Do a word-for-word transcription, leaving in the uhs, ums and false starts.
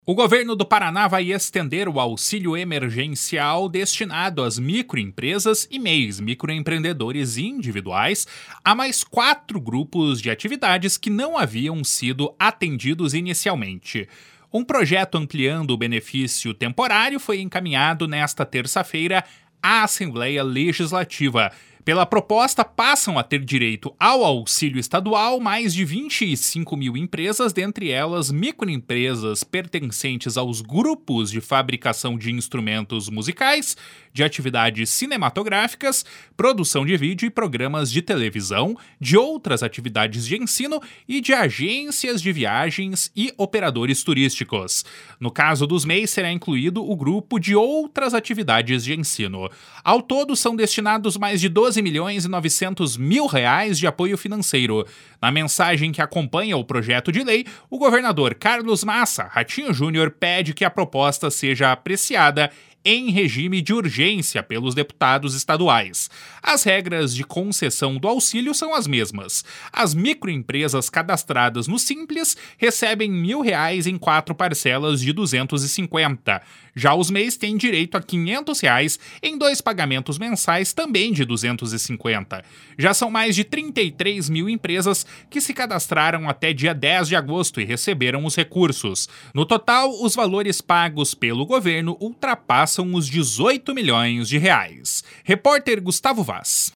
O governo do Paraná vai estender o auxílio emergencial destinado às microempresas e M E Is, microempreendedores individuais, a mais quatro grupos de atividades que não haviam sido atendidos inicialmente. Um projeto ampliando o benefício temporário foi encaminhado nesta terça-feira à Assembleia Legislativa. Pela proposta, passam a ter direito ao auxílio estadual mais de vinte e cinco mil empresas, dentre elas microempresas pertencentes aos grupos de fabricação de instrumentos musicais, de atividades cinematográficas, produção de vídeo e programas de televisão, de outras atividades de ensino e de agências de viagens e operadores turísticos. No caso dos M E Is, será incluído o grupo de outras atividades de ensino. Ao todo, são destinados mais de doze milhões e novecentos mil reais de apoio financeiro. Na mensagem que acompanha o projeto de lei, o governador Carlos Massa Ratinho Júnior pede que a proposta seja apreciada em regime de urgência pelos deputados estaduais. As regras de concessão do auxílio são as mesmas. As microempresas cadastradas no Simples recebem mil reais em quatro parcelas de duzentos e cinquenta. Já os M E Is têm direito a quinhentos reais em dois pagamentos mensais também de duzentos e cinquenta. Já são mais de trinta e três mil empresas que se cadastraram até dia dez de agosto e receberam os recursos. No total, os valores pagos pelo governo ultrapassam os dezoito milhões de reais. Repórter Gustavo Vaz.